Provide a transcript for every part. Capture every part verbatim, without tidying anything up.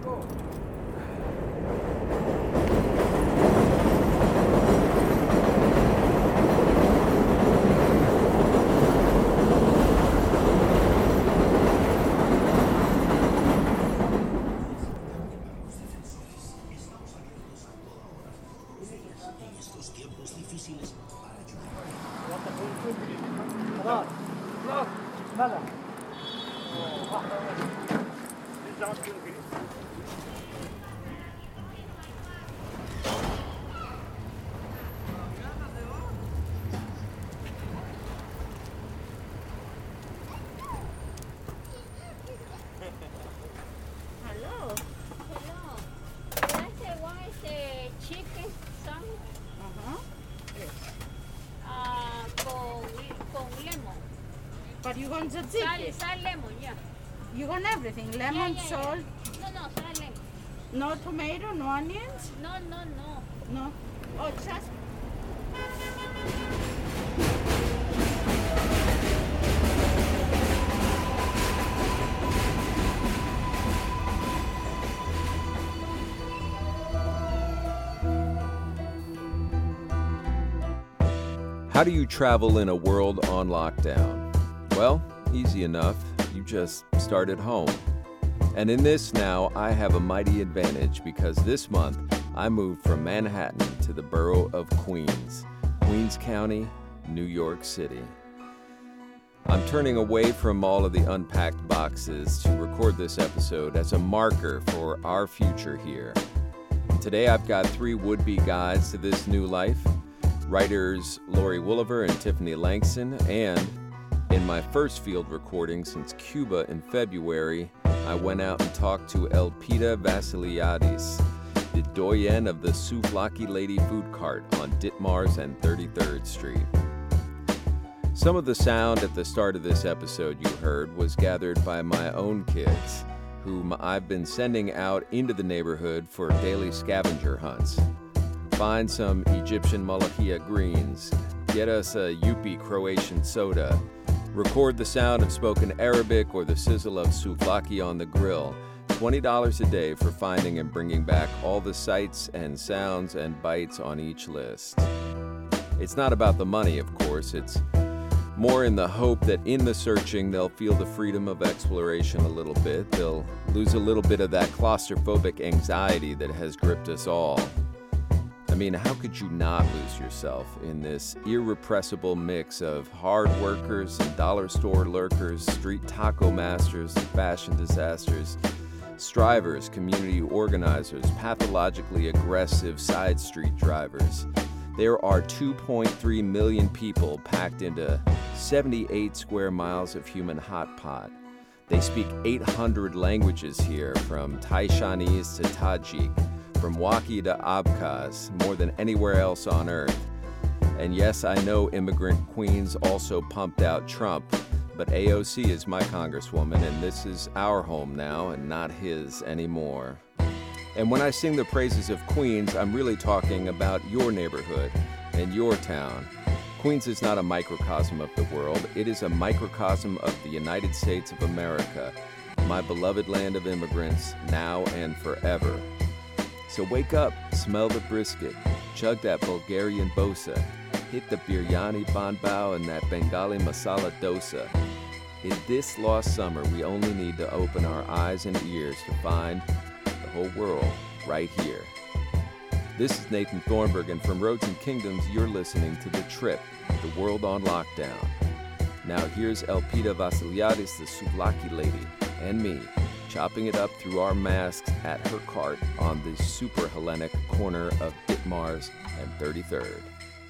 But you want tzatziki? Sal, sal, lemon, yeah. You want everything? Lemon, yeah, yeah, salt? Yeah. No, no, sal, lemon. No tomato, no onions? No, no, no. No. Oh, just... How do you travel in a world on lockdown? Well, easy enough. You just start at home. And in this now, I have a mighty advantage because this month I moved from Manhattan to the borough of Queens, Queens County, New York City. I'm turning away from all of the unpacked boxes to record this episode as a marker for our future here. Today I've got three would-be guides to this new life. Writers Lori Wooliver and Tiffany Langston, and in my first field recording since Cuba in February, I went out and talked to Elpida Vasiliadis, the doyen of the Souvlaki Lady Food Cart on Ditmars and thirty-third Street. Some of the sound at the start of this episode you heard was gathered by my own kids, whom I've been sending out into the neighborhood for daily scavenger hunts. Find some Egyptian malachia greens, get us a Yupi Croatian soda, record the sound of spoken Arabic or the sizzle of souvlaki on the grill. twenty dollars a day for finding and bringing back all the sights and sounds and bites on each list. It's not about the money, of course. It's more in the hope that in the searching they'll feel the freedom of exploration a little bit. They'll lose a little bit of that claustrophobic anxiety that has gripped us all. I mean, how could you not lose yourself in this irrepressible mix of hard workers and dollar store lurkers, street taco masters and fashion disasters, strivers, community organizers, pathologically aggressive side street drivers? There are two point three million people packed into seventy-eight square miles of human hot pot. They speak eight hundred languages here, from Taishanese to Tajik, from Wakhi to Abkhaz, more than anywhere else on earth. And yes, I know immigrant queens also pumped out Trump, but A O C is my congresswoman, and this is our home now and not his anymore. And when I sing the praises of Queens, I'm really talking about your neighborhood and your town. Queens is not a microcosm of the world. It is a microcosm of the United States of America, my beloved land of immigrants, now and forever. So wake up, smell the brisket, chug that Bulgarian bosa, hit the biryani banbao and that Bengali masala dosa. In this lost summer, we only need to open our eyes and ears to find the whole world right here. This is Nathan Thornburg, and from Roads and Kingdoms, you're listening to The Trip, the world on lockdown. Now here's Elpida Vasiliadis, the Souvlaki Lady, and me, chopping it up through our masks at her cart on the super Hellenic corner of Ditmars and thirty-third.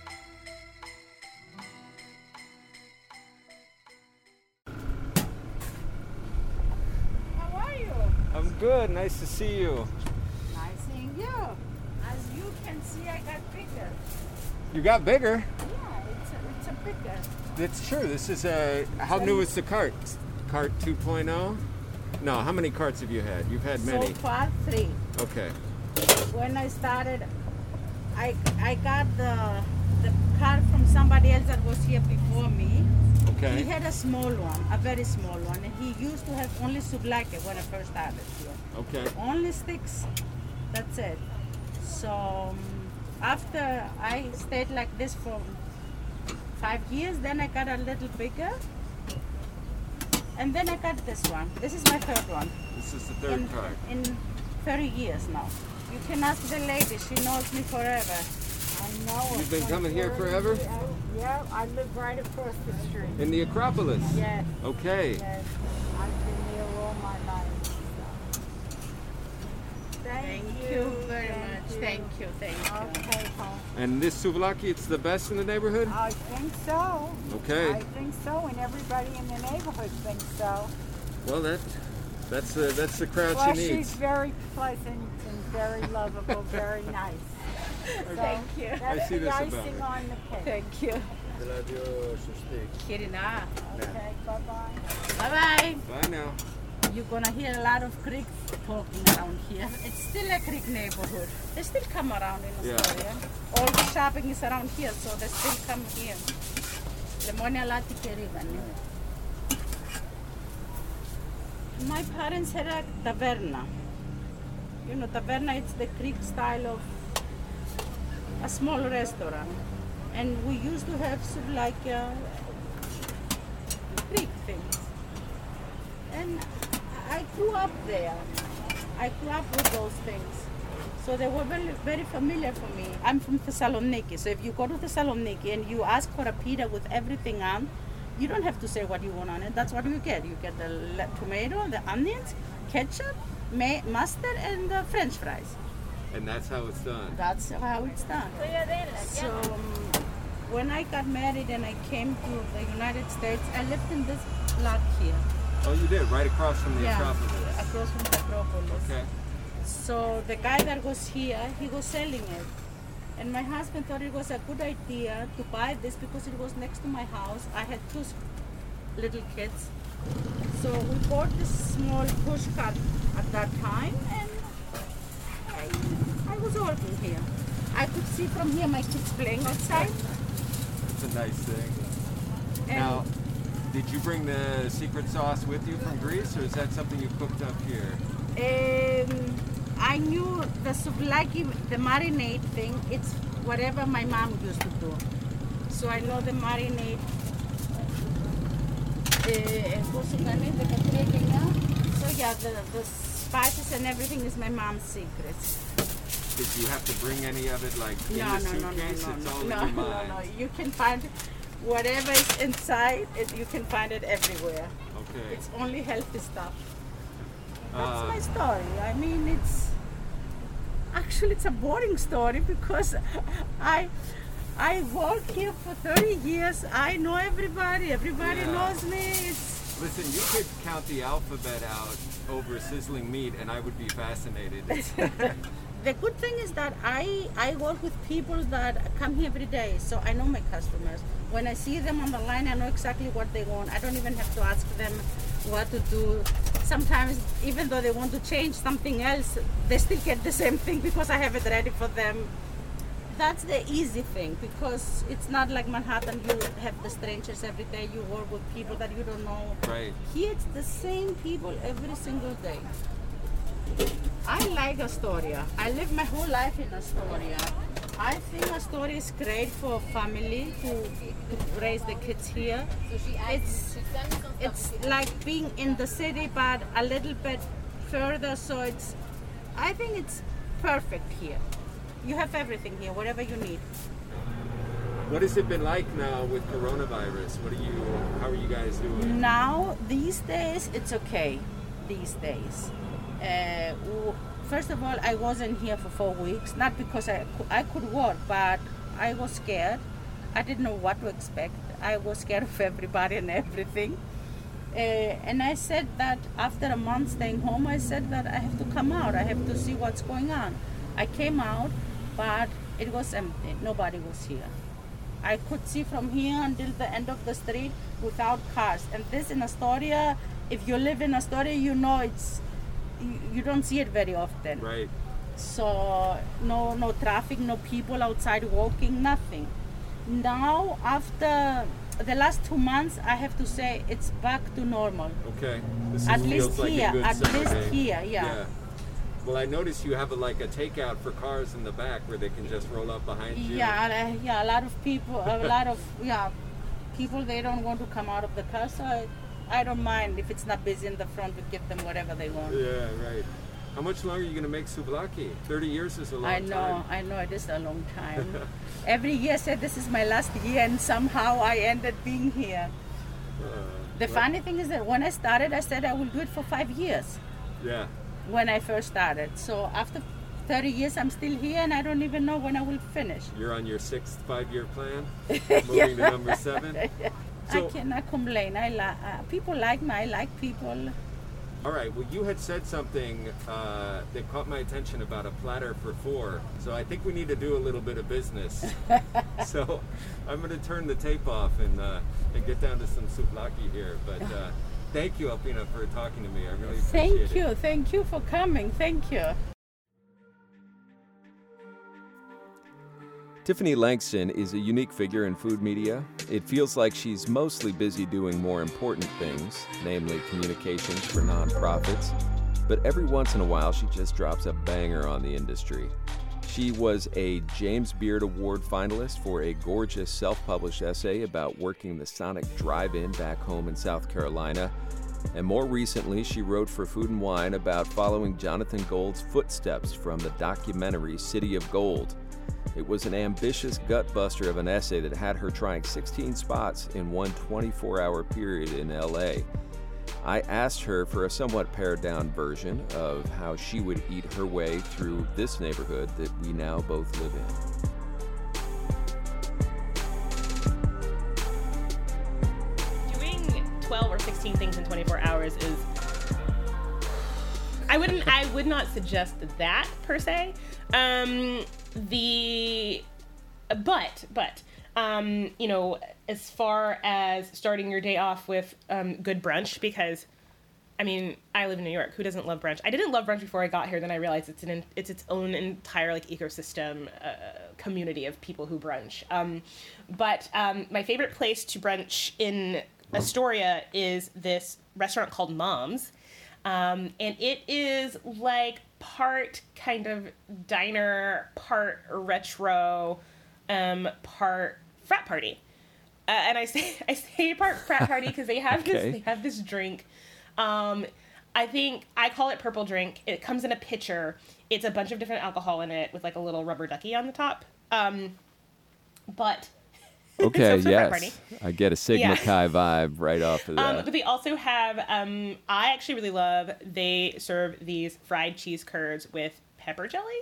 How are you? I'm good. Nice to see you. Nice seeing you. As you can see, I got bigger. You got bigger. Yeah, it's a, it's a bigger. That's true. This is a... How new is the cart? Cart two point oh? No, how many carts have you had? You've had many. So far, three. Okay. When I started, I I got the the card from somebody else that was here before me. Okay. He had a small one, a very small one, and he used to have only souvlaki when I first started here. Okay. Only sticks. That's it. So um, after I stayed like this for five years, then I got a little bigger, and then I got this one. This is my third one. This is the third in, card. in thirty years now. You can ask the lady. She knows me forever. I know. You've been coming here forever? Yeah, I live right across the street. In the Acropolis? Yes, Okay. yes. I've been here all my life. So. Thank, Thank you. you very much. Thank you. Thank you. Okay, hon. And this souvlaki, it's the best in the neighborhood? I think so. Okay. I think so, and everybody in the neighborhood thinks so. Well, that that's uh, that's the crowd Well, she she's needs. very pleasant and very lovable, very nice. So Thank you. That's I see the this about icing her. on the cake. Thank you. Kirina. Okay, bye-bye. Bye bye. Bye now. You're gonna hear a lot of Greeks talking around here. It's still a Greek neighborhood. They still come around in Yeah. Astoria. All the shopping is around here, so they still come here. Lemonia Lati Kerigani. My parents had a taverna. You know, taverna, it's the Greek style of a small restaurant. And we used to have sort of like uh, Greek things. And I grew up there. I grew up with those things. So they were very, very familiar for me. I'm from Thessaloniki, so if you go to Thessaloniki and you ask for a pita with everything on, you don't have to say what you want on it. That's what you get. You get the le- tomato, the onions, ketchup, ma- mustard, and the French fries. And that's how it's done. That's how it's done. So um, when I got married and I came to the United States, I lived in this lot here. Oh, you did, right across from the Yeah, Acropolis. across from the Acropolis. Okay. So the guy that was here, he was selling it. And my husband thought it was a good idea to buy this because it was next to my house. I had two s- little kids. So we bought this small push cart at that time, and I, I was working here. I could see from here my kids playing outside. It's a nice thing. And Now, did you bring the secret sauce with you from Greece, or is that something you cooked up here? Um, I knew the souvlaki, the marinade thing, it's whatever my mom used to do. So I know the marinade. Uh, πώς έκανε, δεκατρία γενιά. So yeah, the, the spices and everything is my mom's secret. Did you have to bring any of it, like, in No, the no, no, no, suitcase? no, It's no, all no, in your no, mind. no. You can find whatever is inside, it, you can find it everywhere. Okay. It's only healthy stuff. That's Uh, my story. I mean, it's actually it's a boring story because I I work here for thirty years. I know everybody. Everybody Yeah. knows me. It's, Listen, you could count the alphabet out over sizzling meat, and I would be fascinated. the good thing is that I I work with people that come here every day, so I know my customers. When I see them on the line, I know exactly what they want. I don't even have to ask them what to do. Sometimes, even though they want to change something else, they still get the same thing because I have it ready for them. That's the easy thing because it's not like Manhattan. You have the strangers every day. You work with people that you don't know. Right. Here, it's the same people every single day. I like Astoria. I live my whole life in Astoria. I think Astoria is great for family to, to raise the kids here. It's it's like being in the city, but a little bit further. So it's, I think it's perfect here. You have everything here, whatever you need. What has it been like now with coronavirus? What are you? How are you guys doing? Now, these days, it's okay. These days. Uh, w- first of all, I wasn't here for four weeks, not because I, cou- I could work, but I was scared. I didn't know what to expect. I was scared of everybody and everything. Uh, and I said that after a month staying home, I said that I have to come out. I have to see what's going on. I came out, but it was empty. Nobody was here. I could see from here until the end of the street without cars. And this in Astoria, if you live in Astoria, you know it's you, you don't see it very often. Right. So no no traffic, no people outside walking, nothing. Now after the last two months, I have to say it's back to normal. Okay. This At is, least feels like here, a good at summer least day. here, yeah. Well, I noticed you have a, like a takeout for cars in the back where they can just roll up behind you. Yeah, and, uh, yeah. A lot of people, a lot of yeah, people they don't want to come out of the car, so I, I don't mind if it's not busy in the front. We give them whatever they want. Yeah, right. How much longer are you going to make souvlaki? Thirty years is a long I know, time. I know, it is a long time. Every year I said this is my last year, and somehow I ended being here. Uh, The well, funny thing is that when I started, I said I will do it for five years. Yeah. When I first started, so after thirty years, I'm still here, and I don't even know when I will finish. You're on your sixth five-year plan, moving to number seven. So, I cannot complain. I li- uh, people like me. I like people. all right. Well, you had said something uh, that caught my attention about a platter for four. So I think we need to do a little bit of business. So I'm going to turn the tape off and uh, and get down to some souvlaki here. But uh, thank you, Alpina, for talking to me. I really appreciate it. Thank you. Thank you for coming. Thank you. Tiffany Langston is a unique figure in food media. It feels like she's mostly busy doing more important things, namely communications for nonprofits. But every once in a while, she just drops a banger on the industry. She was a James Beard Award finalist for a gorgeous self-published essay about working the Sonic Drive-In back home in South Carolina. And more recently, she wrote for Food and Wine about following Jonathan Gold's footsteps from the documentary City of Gold. It was an ambitious gutbuster of an essay that had her trying sixteen spots in one twenty-four hour period in L A. I asked her for a somewhat pared-down version of how she would eat her way through this neighborhood that we now both live in. Doing twelve or sixteen things in twenty-four hours is... I wouldn't, I would not suggest that per se. Um, the, but, but, um, you know, as far as starting your day off with um, good brunch, because, I mean, I live in New York. Who doesn't love brunch? I didn't love brunch before I got here. Then I realized it's an it's its own entire like ecosystem, uh, community of people who brunch. Um, but um, my favorite place to brunch in Astoria is this restaurant called Mom's. Um, and it is like part kind of diner, part retro, um, part frat party. Uh, and I say I say part frat party because they have Okay. this they have this drink. Um, I think I call it purple drink. It comes in a pitcher. It's a bunch of different alcohol in it with like a little rubber ducky on the top. Um, but Okay, so frat party. yes. I get a Sigma Yeah. Chi vibe right off of that. Um, but they also have, um, I actually really love, they serve these fried cheese curds with pepper jelly.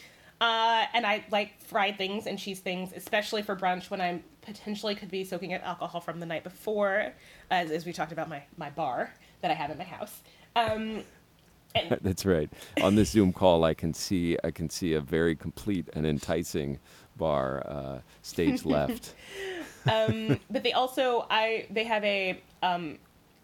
Uh, and I like fried things and cheese things, especially for brunch when I potentially could be soaking up alcohol from the night before, as, as we talked about my, my bar that I have in my house. Um, and That's right. On this Zoom call, I can see I can see a very complete and enticing bar uh, stage left. um, but they also, I they have a um,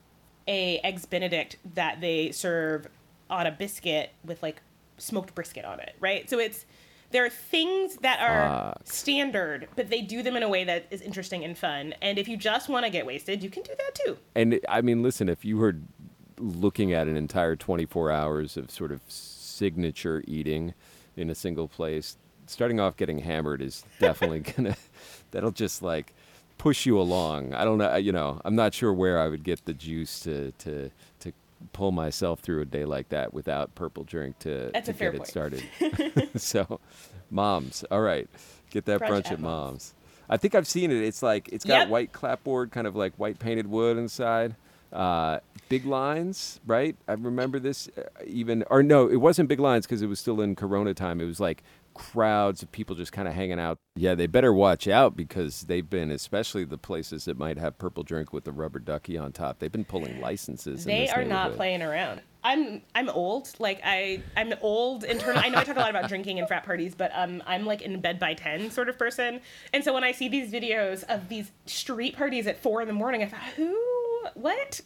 a eggs Benedict that they serve on a biscuit with like smoked brisket on it, right? So it's there are things that are Fuck. standard, but they do them in a way that is interesting and fun. And if you just want to get wasted, you can do that too. And I mean, listen, if you were looking at an entire twenty-four hours of sort of signature eating in a single place, starting off getting hammered is definitely gonna, that'll just like push you along. I don't know, you know, I'm not sure where I would get the juice to, to, to pull myself through a day like that without purple drink to, That's to a fair get it point. started. So, Mom's, all right, get that Brunch brunch, at at Mom's. Mom's. I think I've seen it. It's like, it's got Yep. white clapboard, kind of like white painted wood inside. Uh, big lines, right? I remember this uh, even, or no, it wasn't big lines because it was still in Corona time. It was like crowds of people just kind of hanging out. Yeah, they better watch out because they've been, especially the places that might have purple drink with the rubber ducky on top. They've been pulling licenses. in They this are not neighborhood. playing around. I'm I'm old. Like I I'm old in terms. I know I talk a lot about drinking and frat parties, but um I'm like in bed by ten sort of person. And so when I see these videos of these street parties at four in the morning, I thought, who? What?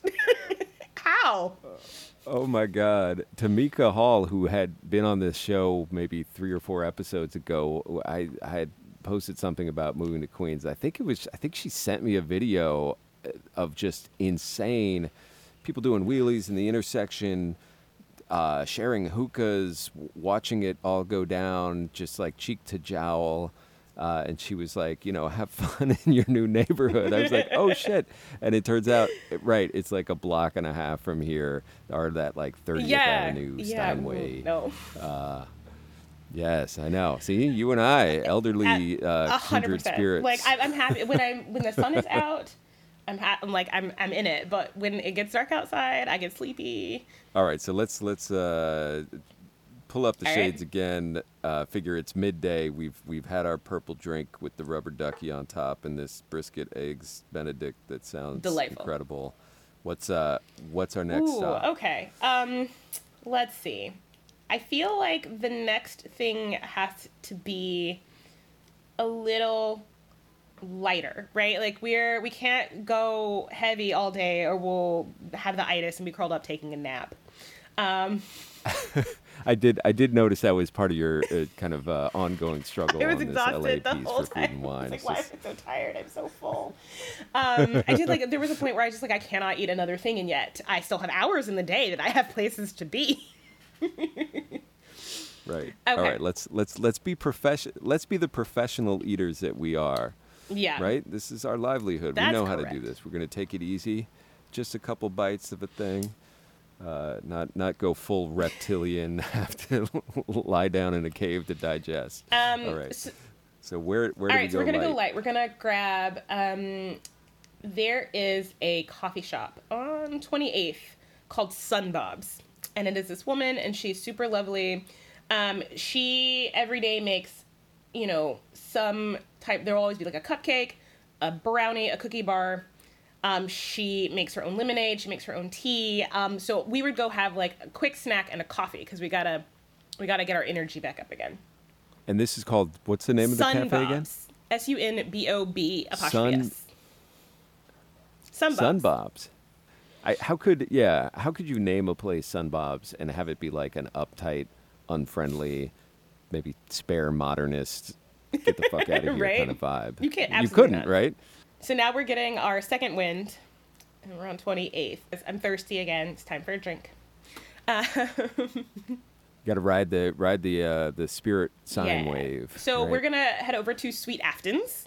How? Oh my God. Tamika Hall, who had been on this show maybe three or four episodes ago, I, I had posted something about moving to Queens. I think it was. I think she sent me a video of just insane people doing wheelies in the intersection, uh, sharing hookahs, watching it all go down, just like cheek to jowl. Uh, and she was like, you know, have fun in your new neighborhood. I was like, oh, shit. And it turns out, right, it's like a block and a half from here, or that like thirtieth Yeah, Avenue yeah, Steinway. no. Uh, yes, I know. See, you and I, elderly uh, A hundred kindred percent. spirits. Like I, I'm happy when I'm when the sun is out. I'm, ha- I'm like I'm I'm in it. But when it gets dark outside, I get sleepy. All right, so let's let's uh, pull up the All shades right. again. Uh, figure it's midday. We've we've had our purple drink with the rubber ducky on top and this brisket eggs Benedict that sounds Delightful. incredible. What's uh what's our next Ooh, stop? okay. Um, let's see. I feel like the next thing has to be a little lighter, right? Like we're we can't go heavy all day, or we'll have the itis and be curled up taking a nap. Um, I did I did notice that was part of your uh, kind of uh, ongoing struggle I was on this L A exhausted the piece whole for Food time. and I Wine. was like, It's why just- am I so tired? I'm so full. Um, I did like there was a point where I just like I cannot eat another thing, and yet I still have hours in the day that I have places to be. Right. Okay. All right. Let's let's let's be profession. Let's be the professional eaters that we are. Yeah. Right. This is our livelihood. That's we know how to do correct. this. We're going to take it easy, just a couple bites of a thing. Uh, not not go full reptilian. Have to lie down in a cave to digest. Um, All right. so- So where where All do right, we so go? we're gonna light? go light. We're gonna grab. Um, there is a coffee shop on twenty-eighth called Sunbob's, and it is this woman, and she's super lovely. Um, she every day makes, you know, some type. There will always be like a cupcake, a brownie, a cookie bar. Um, she makes her own lemonade. She makes her own tea. Um, so we would go have like a quick snack and a coffee because we gotta, we gotta get our energy back up again. And this is called, what's the name of the cafe again? Sunbob's. S U N B O B apostrophe Sun- S. Sunbob's. Sunbob's. I, how could yeah? How could you name a place Sunbob's and have it be like an uptight, unfriendly, maybe spare modernist, get the fuck out of here Right? kind of vibe? You can't You absolutely couldn't, not. right? So now we're getting our second wind, and we're on twenty-eighth. I'm thirsty again. It's time for a drink. Uh, Got to ride the ride the uh, the spirit sine yeah. wave. So right? we're gonna head over to Sweet Afton's,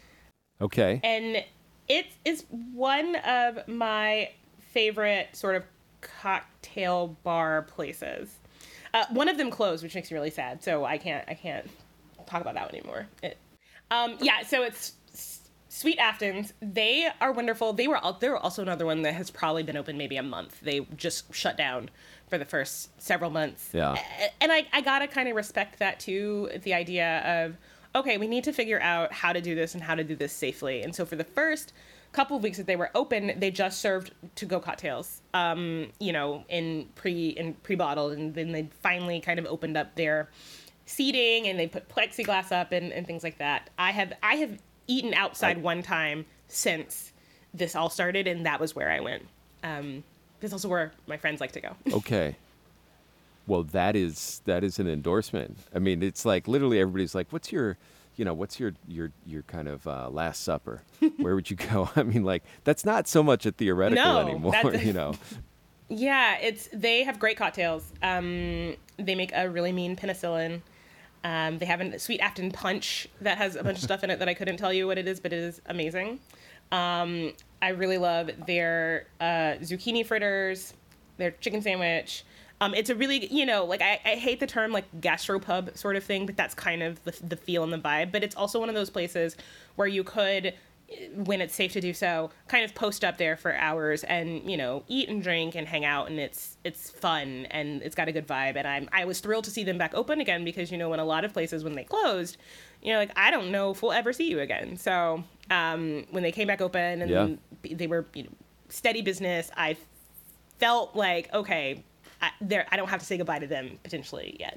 okay. and it is one of my favorite sort of cocktail bar places. Uh, one of them closed, which makes me really sad. So I can't I can't talk about that one anymore. It, um, yeah. So it's S- Sweet Afton's. They are wonderful. They were al- they're also another one that has probably been open maybe a month. They just shut down for the first several months. Yeah. A- And I, I gotta kind of respect that too, the idea of, okay, we need to figure out how to do this and how to do this safely. And so for the first couple of weeks that they were open, they just served to-go cocktails, um, you know, in pre in pre-bottled, and then they finally kind of opened up their seating and they put plexiglass up and, and things like that. I have I have eaten outside I- one time since this all started, and that was where I went. Um, That's also where my friends like to go. Okay. Well, that is that is an endorsement. I mean, it's like literally everybody's like, "What's your, you know, what's your your your kind of uh, last supper? Where would you go?" I mean, like that's not so much a theoretical No, anymore, that's- you know. Yeah, it's they have great cocktails. Um, they make a really mean penicillin. Um, they have a Sweet Afton punch that has a bunch of stuff in it that I couldn't tell you what it is, but it is amazing. Um, I really love their uh, zucchini fritters, their chicken sandwich. Um, it's a really, you know, like I, I hate the term like gastropub sort of thing, but that's kind of the, the feel and the vibe. But it's also one of those places where you could, when it's safe to do so, kind of post up there for hours and, you know, eat and drink and hang out, and it's it's fun and it's got a good vibe. And I'm I was thrilled to see them back open again because, you know, in a lot of places when they closed, you know, like I don't know if we'll ever see you again. So um, when they came back open and Yeah. they were, you know, steady business, I felt like, okay, I, there I don't have to say goodbye to them potentially yet.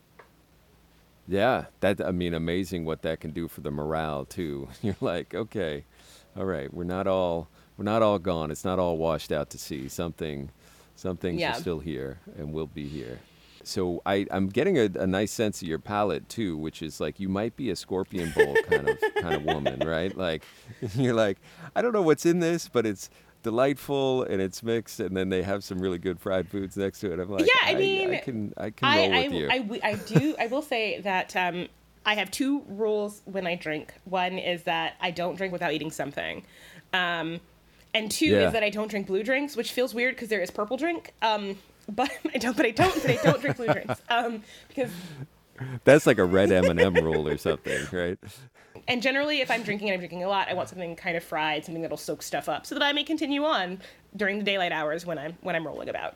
Yeah, that I mean, amazing what that can do for the morale too. You're like, okay, all right, we're not all we're not all gone. It's not all washed out to sea. Something, some things Yeah. are still here and will be here. So I, I'm getting a, a nice sense of your palate too, which is like you might be a scorpion bowl kind of kind of woman, right? Like you're like, I don't know what's in this, but it's delightful and it's mixed, and then they have some really good fried foods next to it. I'm like, Yeah, I I, mean, I can I can I, roll I, with you. I, I, I do. I will say that um, I have two rules when I drink. One is that I don't drink without eating something, um, and two Yeah. is that I don't drink blue drinks, which feels weird because there is purple drink. Um, but I don't. But I don't. But I don't drink blue drinks um, because. That's like a red M and M rule or something, right? And generally, if I'm drinking and I'm drinking a lot, I want something kind of fried, something that'll soak stuff up, so that I may continue on during the daylight hours when I'm when I'm rolling about.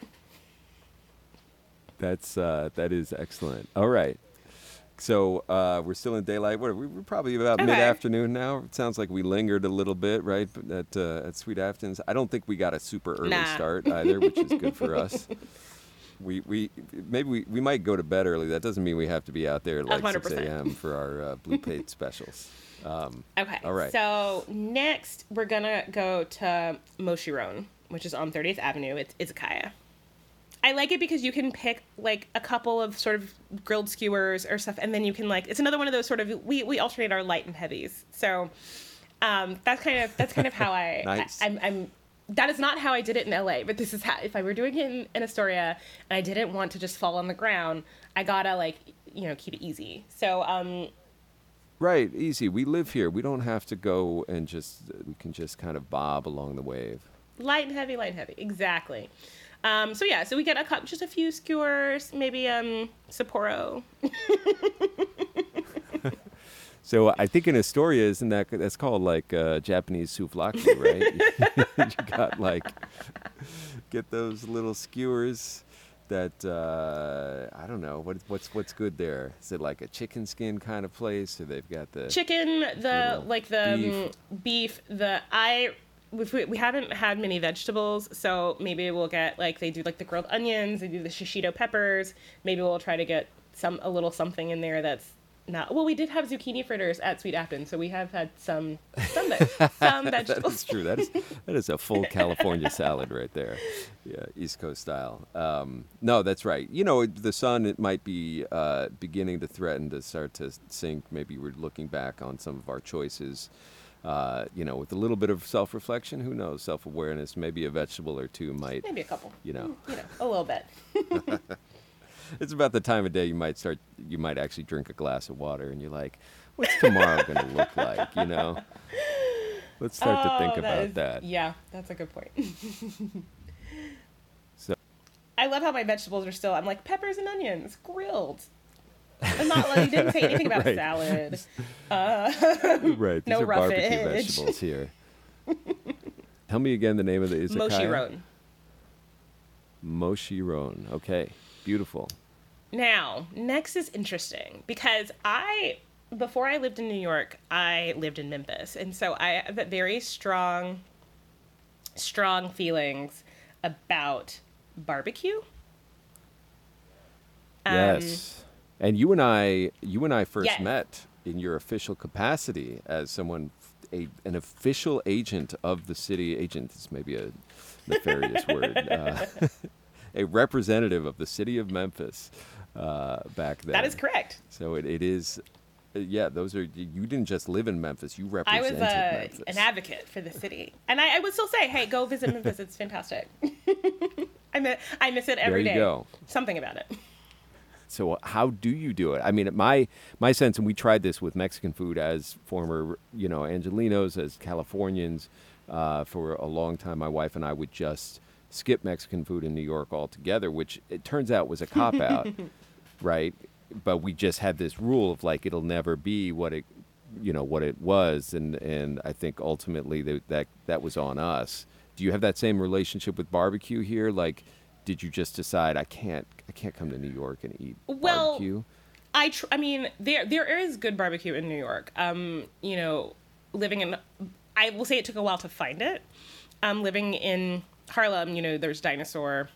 That's uh, that is excellent. All right. So uh, we're still in daylight. What are we? We're probably about Okay. mid-afternoon now. It sounds like we lingered a little bit, right, at uh, at Sweet Afton's. I don't think we got a super early Nah. start either, which is good for us. We we maybe we, we might go to bed early. That doesn't mean we have to be out there at like one hundred six percent. a.m. for our uh, Blue Plate specials. Um, Okay. All right. So next, we're gonna go to Moshiron, which is on thirtieth Avenue. It's izakaya. I like it because you can pick like a couple of sort of grilled skewers or stuff, and then you can like it's another one of those sort of we, we alternate our light and heavies. So um, that's kind of that's kind of how I, Nice. I I'm, I'm that is not how I did it in L A, but this is how if I were doing it in, in Astoria and I didn't want to just fall on the ground, I gotta like you know keep it easy. So um, right, easy. We live here. We don't have to go and just we can just kind of bob along the wave. light and heavy, light and heavy, exactly. Um, so yeah, so we get a cup, just a few skewers, maybe um, Sapporo. So I think in Astoria, isn't that that's called like uh, Japanese souvlaki, right? You got like get those little skewers that uh, I don't know what what's what's good there. Is it like a chicken skin kind of place, or they've got the Chicken, the Little like the beef. um, beef, the I. If we, we haven't had many vegetables, so maybe we'll get like they do like the grilled onions, they do the shishito peppers. Maybe we'll try to get some a little something in there that's not. Well, we did have zucchini fritters at Sweet Afton, so we have had some some, veg- some That vegetables. is true. That is that is a full California salad right there. Yeah, East Coast style. Um, no, that's right. You know, the sun it might be uh, beginning to threaten to start to sink. Maybe we're looking back on some of our choices. Uh, you know, with a little bit of self-reflection, who knows? Self-awareness, maybe a vegetable or two might. Maybe a couple. You know. You know, a little bit. It's about the time of day you might start. You might actually drink a glass of water, and you're like, "What's tomorrow going to look like?" You know. Let's start to think Oh, about is- that. Yeah, that's a good point. So. I love how my vegetables are still. I'm like peppers and onions grilled. I'm not like you didn't say anything about Right. salad. Right. These No are barbecue roughage. vegetables here. Tell me again the name of the izakaya. Moshiron. Moshiron. Okay. Beautiful. Now, next is interesting because I, before I lived in New York, I lived in Memphis. And so I have very strong, strong feelings about barbecue. Um, Yes. And you and I, you and I first Yes. met in your official capacity as someone, a, an official agent of the city. Agent is maybe a nefarious word. Uh, a representative of the city of Memphis uh, back then. That is correct. So it, it is, uh, yeah. Those are you didn't just live in Memphis. You I represented was uh, Memphis. an advocate for the city. And I, I would still say, hey, go visit Memphis. It's fantastic. I miss, I miss it every There day. you go. Something about it. So how do you do it? I mean, my my sense, and we tried this with Mexican food as former, you know, Angelinos, as Californians, uh, for a long time. My wife and I would just skip Mexican food in New York altogether, which it turns out was a cop out, right? But we just had this rule of like it'll never be what it, you know, what it was, and and I think ultimately that that, that was on us. Do you have that same relationship with barbecue here? Like, did you just decide I can't I can't come to New York and eat Well, barbecue? I tr- I mean there there is good barbecue in New York. Um, you know, living in I will say it took a while to find it. Um, living in Harlem, you know, there's Dinosaur.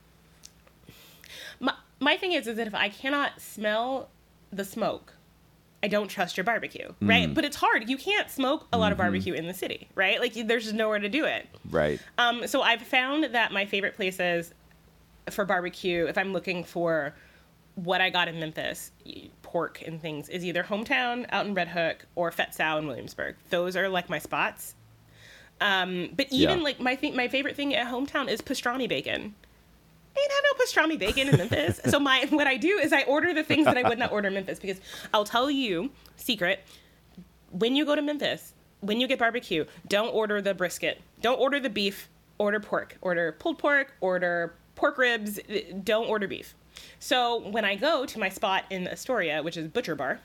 My my thing is is that if I cannot smell the smoke, I don't trust your barbecue, right? But it's hard. You can't smoke a lot of barbecue in the city, right? Like you- there's just nowhere to do it. Right. Um, so I've found that my favorite places for barbecue, if I'm looking for what I got in Memphis, pork and things, is either Hometown out in Red Hook or Fetzau in Williamsburg. Those are like my spots. Um, but even Yeah. like my th- my favorite thing at Hometown is pastrami bacon. I ain't have no pastrami bacon in Memphis. So my what I do is I order the things that I would not order in Memphis, because I'll tell you, secret, when you go to Memphis, when you get barbecue, don't order the brisket. Don't order the beef. Order pork. Order pulled pork. Order pork ribs. Don't order beef. So when I go to my spot in Astoria, which is Butcher Bar,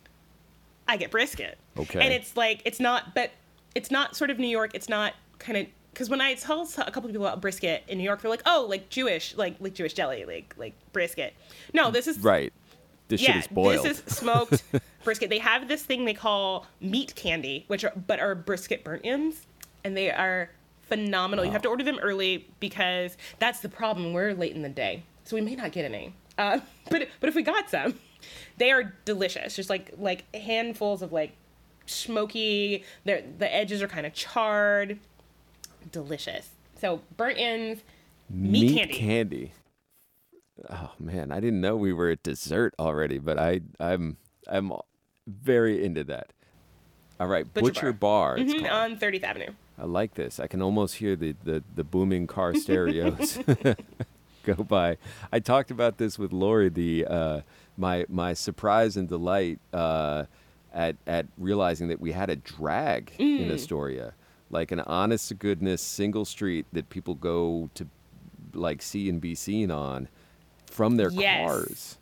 I get brisket. Okay. And it's like, it's not, but it's not sort of New York. It's not kind of, because when I tell a couple of people about brisket in New York, they're like, oh, like Jewish, like like Jewish deli, like like brisket. No, this is Right. This yeah, shit is boiled. this is smoked brisket. They have this thing they call meat candy, which are but are brisket burnt ends, and they are phenomenal. You have to order them early because that's the problem. We're late in the day, so we may not get any. Uh, but but if we got some, they are delicious. Just like like handfuls of like smoky. They're, the edges are kind of charred. Delicious. So burnt ends, meat, candy. candy. Oh man, I didn't know we were at dessert already, but I I'm I'm very into that. All right, Butcher Butcher, Bar. it's Mhm, called. on thirtieth Avenue. I like this. I can almost hear the, the, the booming car stereos go by. I talked about this with Lori, the uh, my my surprise and delight uh, at at realizing that we had a drag in Mm. Astoria, like an honest to goodness single street that people go to like see and be seen on from their Yes. cars,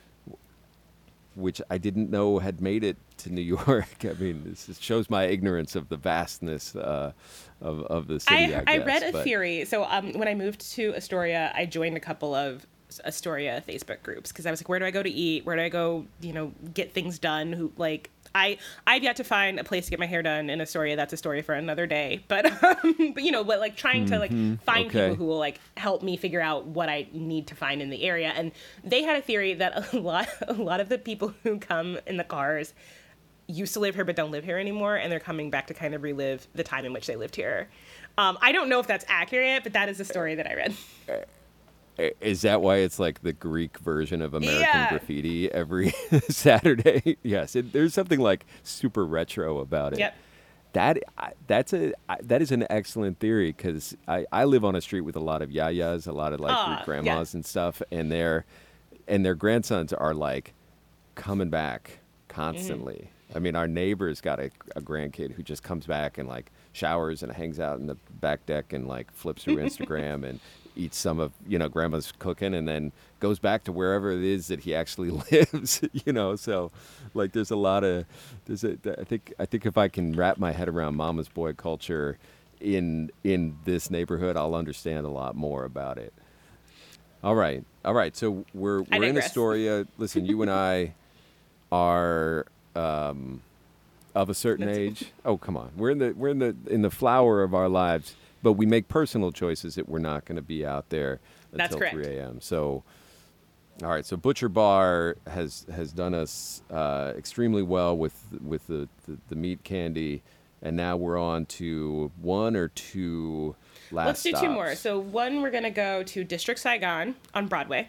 which I didn't know had made it to New York. I mean, this is, shows my ignorance of the vastness uh, of of the city. I, I, I guess, read a but- theory. So um, when I moved to Astoria, I joined a couple of Astoria Facebook groups because I was like, where do I go to eat? Where do I go, you know, get things done? Who like I I've yet to find a place to get my hair done in Astoria. That's a story for another day. But um, but you know, but like trying to like find Okay. people who will like help me figure out what I need to find in the area. And they had a theory that a lot a lot of the people who come in the cars used to live here but don't live here anymore, and they're coming back to kind of relive the time in which they lived here. Um, I don't know if that's accurate, but that is the story that I read. I- Is that why it's like the Greek version of American Yeah. Graffiti every Saturday? Yes, it, there's something like super retro about it. Yep. That I- that's a I- that is an excellent theory because I, I live on a street with a lot of yayas, a lot of like Ah, Greek grandmas and stuff, and their and their grandsons are like coming back constantly. I mean, our neighbor's got a, a grandkid who just comes back and like showers and hangs out in the back deck and like flips through Instagram and eats some of, you know, grandma's cooking and then goes back to wherever it is that he actually lives, you know. So like there's a lot of there's a I think I think if I can wrap my head around mama's boy culture in in this neighborhood, I'll understand a lot more about it. All right. All right. So we're I we're in digress. Astoria. Listen, you and I are um, of a certain That's- age. Oh, come on. We're in the we're in the in the flower of our lives, but we make personal choices that we're not going to be out there That's until correct. three a.m. So, all right. So Butcher Bar has has done us uh, extremely well with with the, the the meat candy, and now we're on to one or two last. Let's do two more. stops. So one, we're gonna go to District Saigon on Broadway,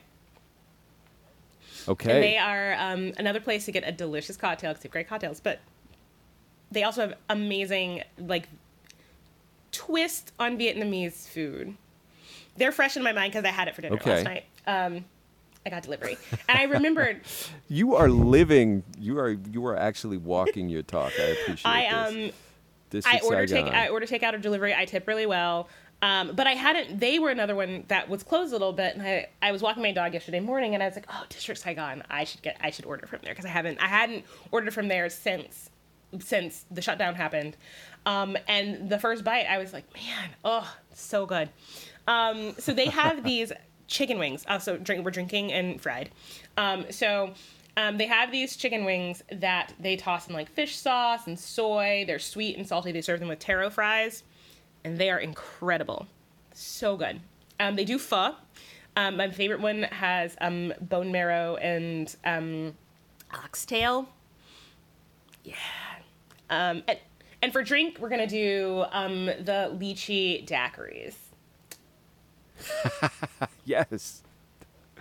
Okay. and they are um, another place to get a delicious cocktail because they have great cocktails, but they also have amazing like twist on Vietnamese food. They're fresh in my mind because I had it for dinner Okay. last night. Um, I got delivery, and I remembered You are living. You are you are actually walking your talk. I appreciate I this. um This I is order Saigon. take I order takeout or delivery. I tip really well. Um, but I hadn't. They were another one that was closed a little bit, and I, I was walking my dog yesterday morning, and I was like, "Oh, District Saigon, I should get I should order from there because I haven't I hadn't ordered from there since since the shutdown happened." Um, and the first bite, I was like, "Man, oh, so good." Um, so they have these chicken wings. Also, drink we're drinking and fried. Um, so. Um, they have these chicken wings that they toss in like fish sauce and soy. They're sweet and salty. They serve them with taro fries, and they are incredible. So good. Um, they do pho. Um, my favorite one has um, bone marrow and um, oxtail. Yeah. Um, and, and for drink, we're gonna do um, the lychee daiquiris. Yes.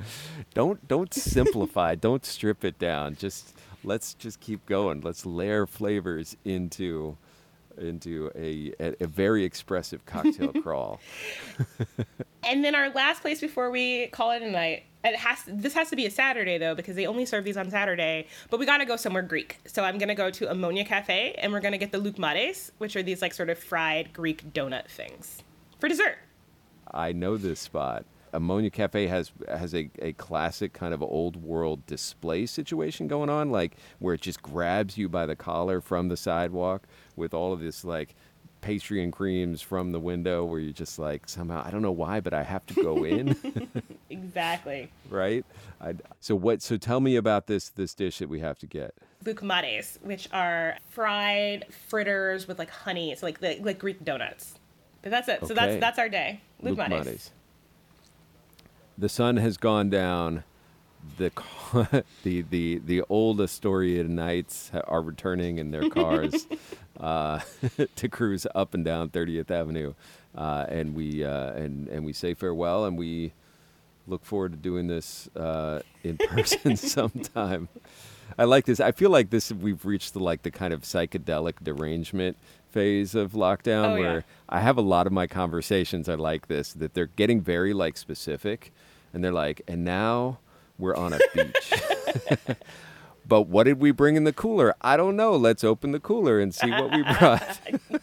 don't don't simplify. Don't strip it down. Just let's just keep going. Let's layer flavors into into a a, a very expressive cocktail crawl. And then our last place before we call it a night. It has this has to be a Saturday though, because they only serve these on Saturday. But we got to go somewhere Greek. So I'm gonna go to Ammonia Cafe, and we're gonna get the loukmates, which are these like sort of fried Greek donut things for dessert. I know this spot. Ammonia Cafe has has a, a classic kind of old world display situation going on, like where it just grabs you by the collar from the sidewalk with all of this like pastry and creams from the window, where you're just like, somehow, I don't know why, but I have to go in. Exactly. Right? I, so what? So tell me about this this dish that we have to get. Loukmates, which are fried fritters with like honey, so like the, like Greek donuts. But that's it. Okay. So that's that's our day. Loukmates. Loukmates. The sun has gone down. The the the the old Astoria Knights are returning in their cars uh, to cruise up and down thirtieth Avenue, uh, and we uh, and and we say farewell, and we look forward to doing this uh, in person sometime. I like this. I feel like this. We've reached the like the kind of psychedelic derangement phase of lockdown, oh, where yeah. I have a lot of my conversations are like this, that they're getting very like specific, and they're like, and now we're on a beach. But what did we bring in the cooler? I don't know. Let's open the cooler and see what we brought.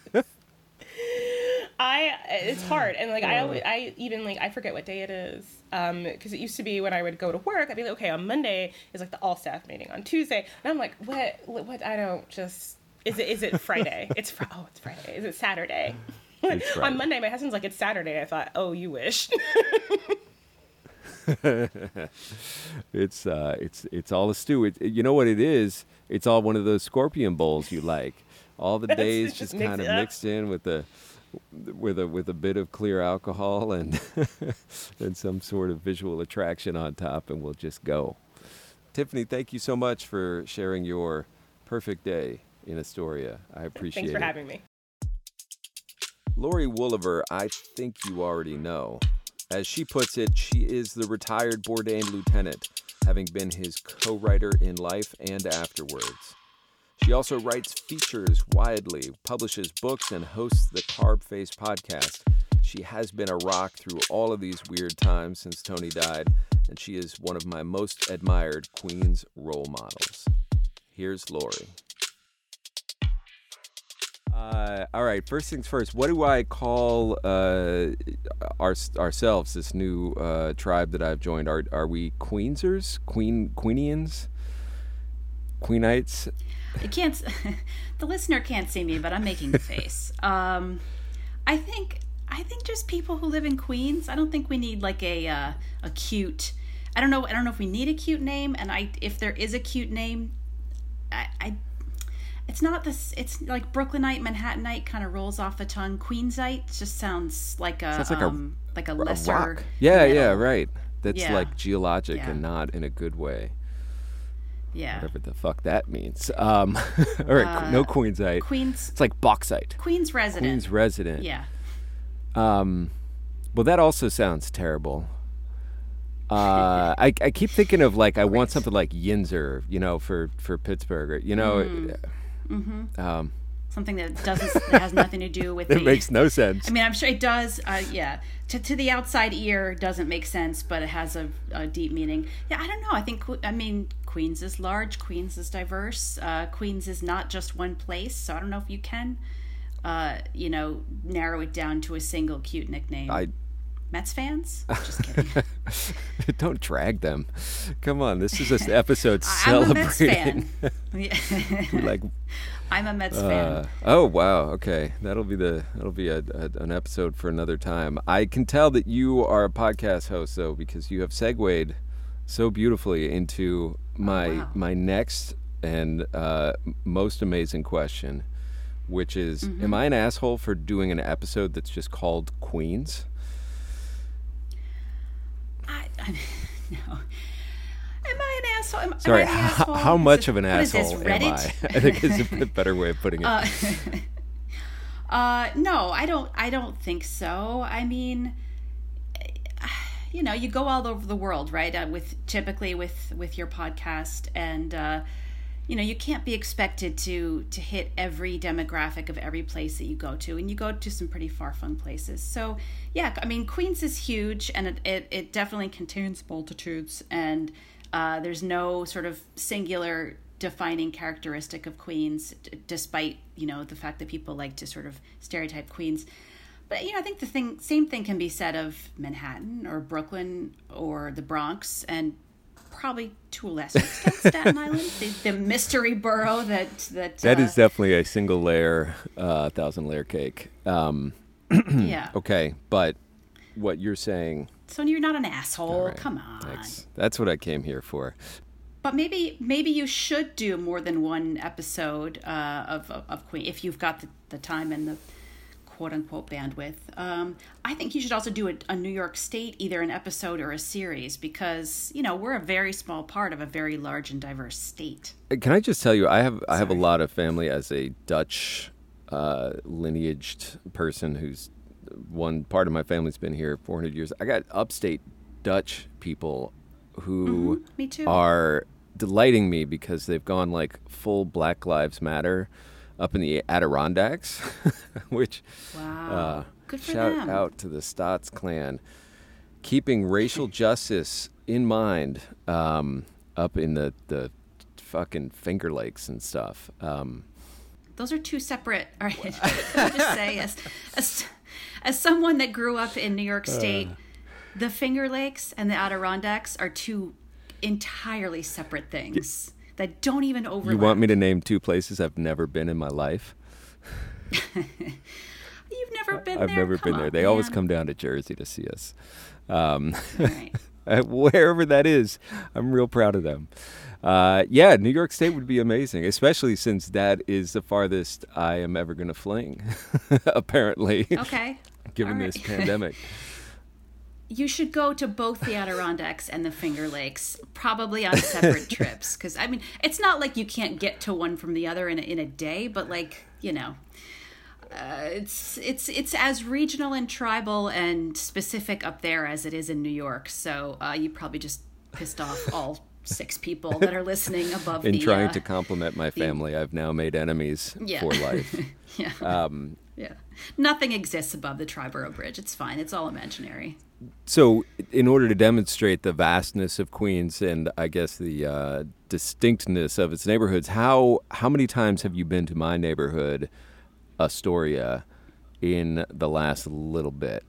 I it's hard, and like I always, I even like I forget what day it is, um because it used to be when I would go to work, I'd be like, okay, on Monday is like the all staff meeting, on Tuesday, and I'm like, what what I don't just is it is it Friday? It's fr- oh it's Friday. Is it Saturday? Like, on Monday, my husband's like, it's Saturday. I thought, oh, you wish. it's uh, it's it's all a stew. It, you know what it is? It's all one of those scorpion bowls you like. All the days just just mix kind of it up. mixed in with a with a with a bit of clear alcohol and and some sort of visual attraction on top, and we'll just go. Tiffany, thank you so much for sharing your perfect day in Astoria. I appreciate it. Thanks for having me. Lori Wooliver, I think you already know. As she puts it, she is the retired Bourdain lieutenant, having been his co-writer in life and afterwards. She also writes features widely, publishes books, and hosts the Carb Face podcast. She has been a rock through all of these weird times since Tony died, and she is one of my most admired Queens role models. Here's Lori. Uh, all right, first things first, what do I call uh, our, ourselves, this new uh, tribe that I've joined? Are are we Queensers? Queen Queenians? Queenites? You can't, the listener can't see me, but I'm making the face. Um, I think I think just people who live in Queens. I don't think we need like a uh, a cute. I don't know. I don't know if we need a cute name, and I if there is a cute name, I. I It's not this. It's like Brooklynite, Manhattanite kind of rolls off the tongue. Queensite just sounds like a Sounds like um, a, like a a lesser. rock. Yeah, middle. yeah, right. That's Yeah. like geologic Yeah. and not in a good way. Yeah. Whatever the fuck that means. Um, all right, Uh, no Queensite. Queens. It's like bauxite. Queens resident. Queens resident. Yeah. Um, well, that also sounds terrible. Uh, I I keep thinking of like I want something like Yinzer, you know, for for Pittsburgh, or, you know. Mm-hmm. Um, Something that doesn't that has nothing to do with it the, makes no sense. I mean, I'm sure it does. Uh, yeah, to to the outside ear, doesn't make sense, but it has a, a deep meaning. Yeah, I don't know. I think I mean Queens is large. Queens is diverse. Uh, Queens is not just one place. So I don't know if you can, uh, you know, narrow it down to a single cute nickname. I Mets fans? Just kidding. Don't drag them. Come on, this is an episode I'm a Mets celebrating. fan. Yeah. like. I'm a Mets Uh, fan. oh wow! Okay, that'll be the that'll be a, a an episode for another time. I can tell that you are a podcast host though, because you have segued so beautifully into my Oh, wow. my next and uh, most amazing question, which is: Mm-hmm. am I an asshole for doing an episode that's just called Queens? I, I, no. Am I an asshole? Am, Sorry, am I an how, asshole? how Is much it- of an what is asshole this, am I? Reddit? I think is a bit better way of putting it. Uh, uh, no, I don't. I don't think so. I mean, you know, you go all over the world, right? Uh, with typically with with your podcast, and uh, you know, you can't be expected to to hit every demographic of every place that you go to, and you go to some pretty far-flung places. So, yeah, I mean, Queens is huge, and it it, it definitely contains multitudes, and uh, there's no sort of singular defining characteristic of Queens, d- despite, you know, the fact that people like to sort of stereotype Queens. But, you know, I think the thing, same thing can be said of Manhattan or Brooklyn or the Bronx, and probably to a lesser extent Staten Island, the, the mystery borough that that That uh, is definitely a single layer, uh, thousand layer cake. Um, yeah. okay, but what you're saying. So you're not an asshole. All right, Come on. Thanks. That's what I came here for. But maybe maybe you should do more than one episode uh, of, of of Queen if you've got the, the time and the quote unquote bandwidth. Um, I think you should also do a, a New York State, either an episode or a series, because, you know, we're a very small part of a very large and diverse state. Can I just tell you, I have I have a Sorry. lot of family as a Dutch uh, lineaged person who's one part of my family's been here four hundred years. I got upstate Dutch people who Mm-hmm. Me too. are delighting me because they've gone like full Black Lives Matter up in the Adirondacks, which Wow. uh, Good for shout them. out to the Stotts clan, keeping racial justice in mind um, up in the, the fucking Finger Lakes and stuff. Um, Those are two separate. All right. Let me just say, as, as as someone that grew up in New York State, Uh. the Finger Lakes and the Adirondacks are two entirely separate things that don't even overlap. you want me to name two places I've never been in my life? You've never been I've there? never Come been there. on, They always man. come down to Jersey to see us. Um, All right. wherever that is, I'm real proud of them. Uh, yeah, New York State would be amazing, especially since that is the farthest I am ever going to fling, apparently, Okay. given All this right. pandemic. You should go to both the Adirondacks and the Finger Lakes, probably on separate trips. Because, I mean, it's not like you can't get to one from the other in a, in a day, but, like, you know, uh, it's it's it's as regional and tribal and specific up there as it is in New York. So uh, you probably just pissed off all six people that are listening above In the... trying uh, to compliment my family, I've now made enemies Yeah. for life. Yeah. Um, yeah. Nothing exists above the Triborough Bridge. It's fine. It's all imaginary. So, in order to demonstrate the vastness of Queens and I guess the uh, distinctness of its neighborhoods, how how many times have you been to my neighborhood, Astoria, in the last little bit?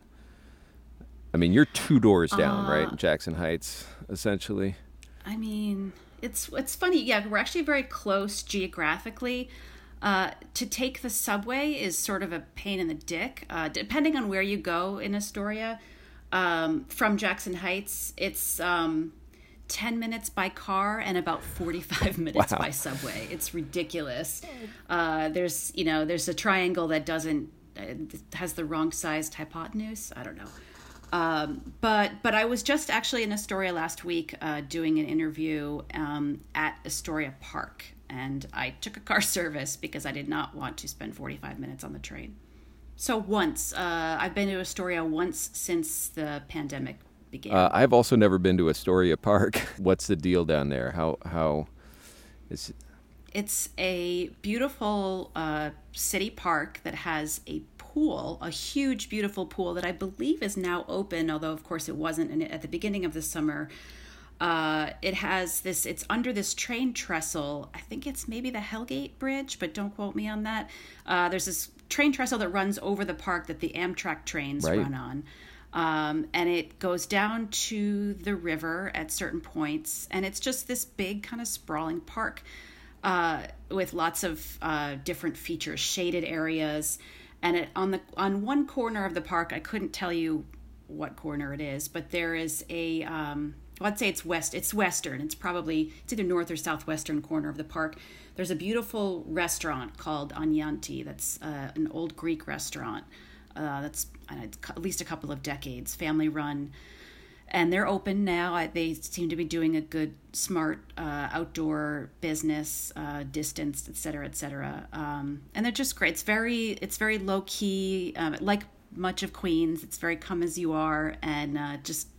I mean, you're two doors down, Uh, right? In Jackson Heights, essentially. I mean, it's it's funny. Yeah, we're actually very close geographically. Uh, to take the subway is sort of a pain in the dick, uh, depending on where you go in Astoria. Um, from Jackson Heights, it's um, ten minutes by car and about forty-five minutes Wow. by subway. It's ridiculous. Uh, there's, you know, there's a triangle that doesn't, uh, has the wrong sized hypotenuse. I don't know. Um, but but I was just actually in Astoria last week uh, doing an interview um, at Astoria Park, and I took a car service because I did not want to spend forty-five minutes on the train. So once, uh, I've been to Astoria once since the pandemic began. Uh, I've also never been to Astoria Park. What's the deal down there? How how is It's a beautiful uh, city park that has a pool, a huge, beautiful pool that I believe is now open, although, of course, it wasn't in, at the beginning of the summer. Uh, it has this, it's under this train trestle. I think it's maybe the Hellgate Bridge, but don't quote me on that. Uh, there's this train trestle that runs over the park that the Amtrak trains Right. run on. Um, and it goes down to the river at certain points. And it's just this big kind of sprawling park uh, with lots of uh, different features, shaded areas. And it, on the on one corner of the park, I couldn't tell you what corner it is, but there is a, um, well, I'd say it's west, it's western. It's probably, it's either north or southwestern corner of the park. There's a beautiful restaurant called Anyanti. That's uh, an old Greek restaurant. Uh, that's uh, at least a couple of decades, family run. And they're open now. I, they seem to be doing a good, smart uh, outdoor business, uh, distanced, et cetera, et cetera. Um, and they're just great. It's very, it's very low key, um, like much of Queens. It's very come as you are, and uh, just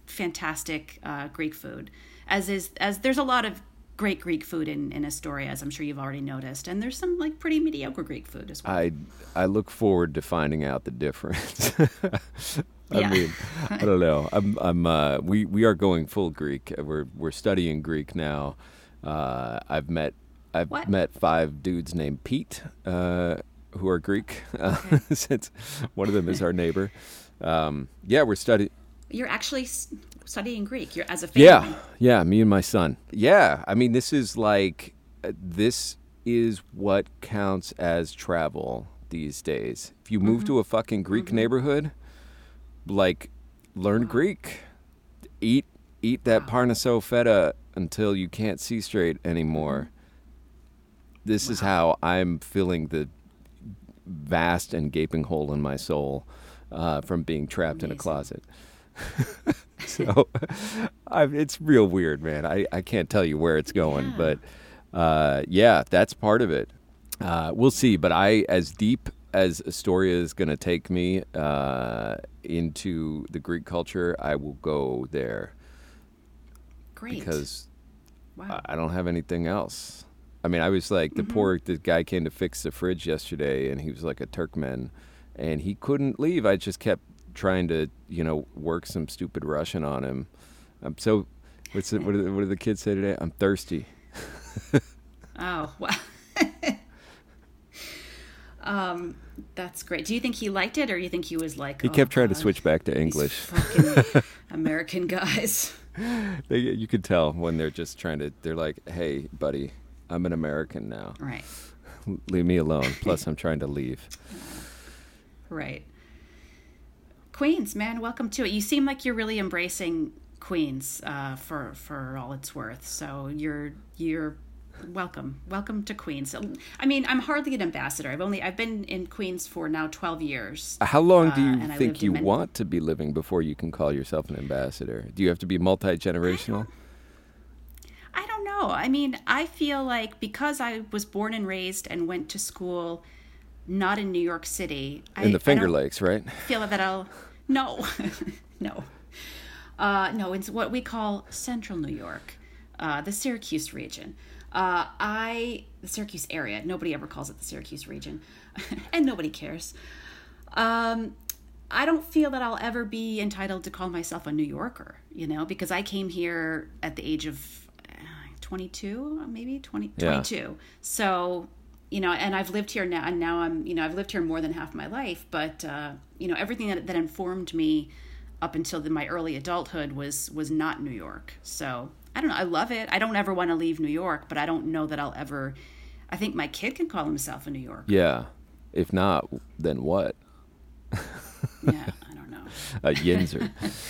fantastic uh, Greek food, as is as there's a lot of great Greek food in, in Astoria, as I'm sure you've already noticed, and there's some like pretty mediocre Greek food as well. I I look forward to finding out the difference. I Yeah. mean, I don't know. I'm I'm uh, we we are going full Greek. We're we're studying Greek now. Uh, I've met I've What? met five dudes named Pete uh, who are Greek. Uh, since one of them is our neighbor. Um, yeah, we're studying. You're actually s- studying Greek. You're as a family. Yeah, yeah, me and my son. Yeah, I mean, this is like, uh, this is what counts as travel these days. If you move Mm-hmm. to a fucking Greek neighborhood, like, learn Greek. Eat eat that parnaso feta until you can't see straight anymore. This is how I'm filling the vast and gaping hole in my soul uh, from being trapped in a Amazing. closet. So I, it's real weird, man. I, I can't tell you where it's going, Yeah. but uh, yeah, that's part of it. Uh, we'll see. But I, as deep as Astoria is going to take me uh, into the Greek culture, I will go there Great. because wow. I I don't have anything else. I mean, I was like, the poor the guy came to fix the fridge yesterday, and he was like a Turkmen, and he couldn't leave. I just kept trying to, you know, work some stupid Russian on him. I'm so, what's it, what, do the, what do the kids say today? I'm thirsty. Oh, wow. um, that's great. Do you think he liked it, or you think he was like, He oh, kept trying to God, switch back to these English. fucking American guys. They, you could tell when they're just trying to, they're like, hey, buddy, I'm an American now. Right, Leave me alone. Plus, I'm trying to leave. right. Queens, man, welcome to it. You seem like you're really embracing Queens uh, for for all it's worth. So you're you're welcome, welcome to Queens. I mean, I'm hardly an ambassador. I've only I've been in Queens for now twelve years. How long do Uh, you and I think lived you in many- want to be living before you can call yourself an ambassador? Do you have to be multi-generational? I don't know. I mean, I feel like because I was born and raised and went to school not in New York City. I, In the Finger I don't Lakes, right? feel that I'll... No. no. Uh, no, it's what we call Central New York, uh, the Syracuse region. Uh, I... The Syracuse area. Nobody ever calls it the Syracuse region. And nobody cares. Um... I don't feel that I'll ever be entitled to call myself a New Yorker, you know, because I came here at the age of uh, twenty-two, maybe twenty, Yeah. twenty-two. So, you know, and I've lived here now, and now I'm, you know, I've lived here more than half my life, but, uh, you know, everything that, that informed me up until the, my early adulthood was, was not New York. So I don't know. I love it. I don't ever want to leave New York, but I don't know that I'll ever, I think my kid can call himself a New Yorker. Yeah. If not, then what? Yeah, I don't know. A Yinzer.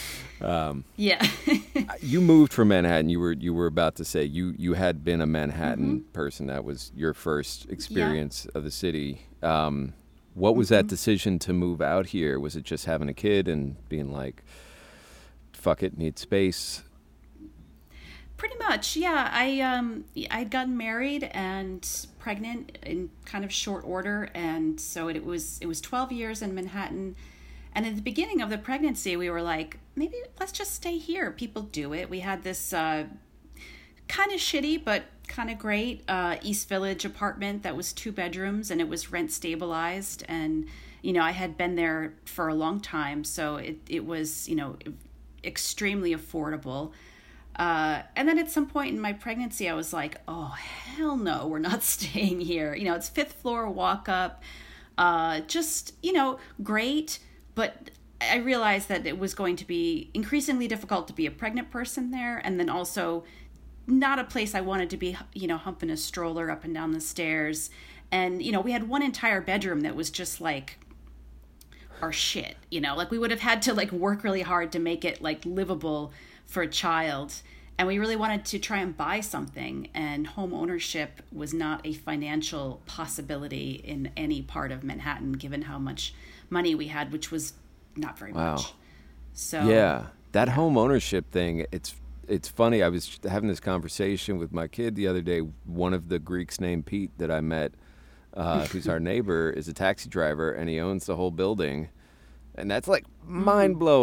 Yeah. You moved from Manhattan. You were you were about to say you you had been a Manhattan Mm-hmm. person. That was your first experience of the city. Um, what was that decision to move out here? Was it just having a kid and being like, "Fuck it, need space"? Pretty much, yeah. I um I'd gotten married and pregnant in kind of short order, and so it, it was it was twelve years in Manhattan. And at the beginning of the pregnancy, we were like, maybe let's just stay here. People do it. We had this uh, kind of shitty but kind of great uh, East Village apartment that was two bedrooms, and it was rent stabilized. And you know, I had been there for a long time, so it it was, you know, extremely affordable. Uh, and then at some point in my pregnancy, I was like, oh, hell no, we're not staying here. You know, it's fifth floor walk up, uh, just, you know, great. But I realized that it was going to be increasingly difficult to be a pregnant person there. And then also not a place I wanted to be, you know, humping a stroller up and down the stairs. And, you know, we had one entire bedroom that was just like our shit, you know, like we would have had to like work really hard to make it like livable for a child. And we really wanted to try and buy something, and home ownership was not a financial possibility in any part of Manhattan, given how much money we had, which was not very Wow. much. So Yeah, that home ownership thing. It's it's funny. I was having this conversation with my kid the other day. One of the Greeks named Pete that I met, uh, who's our neighbor, is a taxi driver, and he owns the whole building, and that's like mind blowing.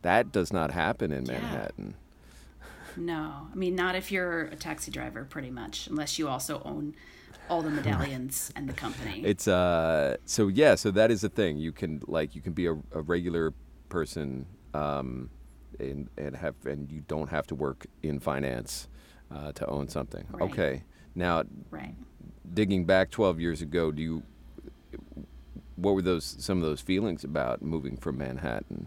That does not happen in Yeah. Manhattan. No, I mean, not if you're a taxi driver, pretty much, unless you also own all the medallions and the company. It's uh so yeah, so that is the thing. You can like you can be a, a regular person um and and have and you don't have to work in finance uh, to own something. Right. Okay. Now Right. digging back twelve years ago, do you what were those some of those feelings about moving from Manhattan?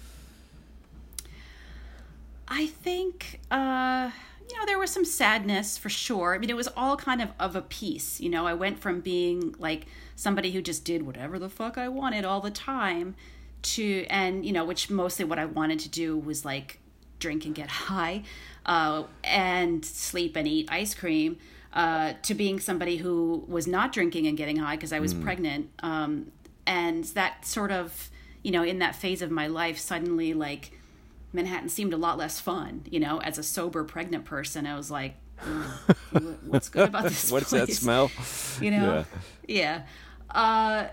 I think, uh, you know, there was some sadness for sure. I mean, it was all kind of of a piece. You know, I went from being like somebody who just did whatever the fuck I wanted all the time to, and, you know, which mostly what I wanted to do was like drink and get high uh, and sleep and eat ice cream, uh, to being somebody who was not drinking and getting high because I was mm. pregnant. Um, and that sort of, you know, in that phase of my life, suddenly like, Manhattan seemed a lot less fun, you know, as a sober pregnant person. I was like, what's good about this What's place? that smell? You know? Yeah. yeah. Uh,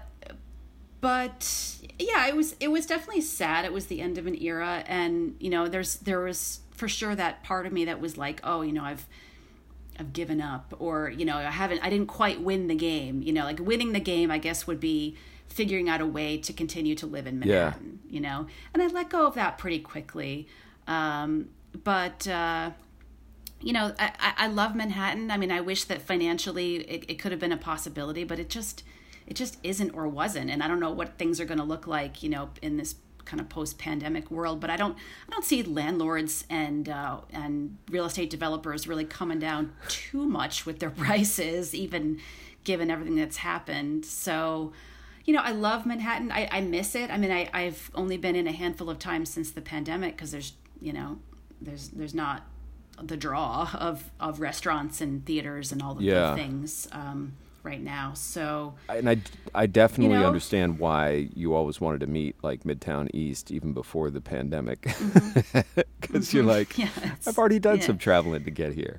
but yeah, it was, it was definitely sad. It was the end of an era. And, you know, there's, there was for sure that part of me that was like, oh, you know, I've, I've given up, or, you know, I haven't, I didn't quite win the game, you know, like winning the game, I guess would be figuring out a way to continue to live in Manhattan, yeah. you know, and I let go of that pretty quickly. Um, but, uh, you know, I, I love Manhattan. I mean, I wish that financially it, it could have been a possibility, but it just, it just isn't or wasn't. And I don't know what things are going to look like, you know, in this kind of post-pandemic world, but I don't, I don't see landlords and, uh, and real estate developers really coming down too much with their prices, even given everything that's happened. So, you know, I love Manhattan. I, I miss it. I mean, I, I've only been in a handful of times since the pandemic because there's, you know, there's there's not the draw of, of restaurants and theaters and all the yeah. things um, right now. So, and I, I definitely you know, understand why you always wanted to meet like Midtown East even before the pandemic, because mm-hmm. mm-hmm. you're like, yeah, I've already done yeah. some traveling to get here.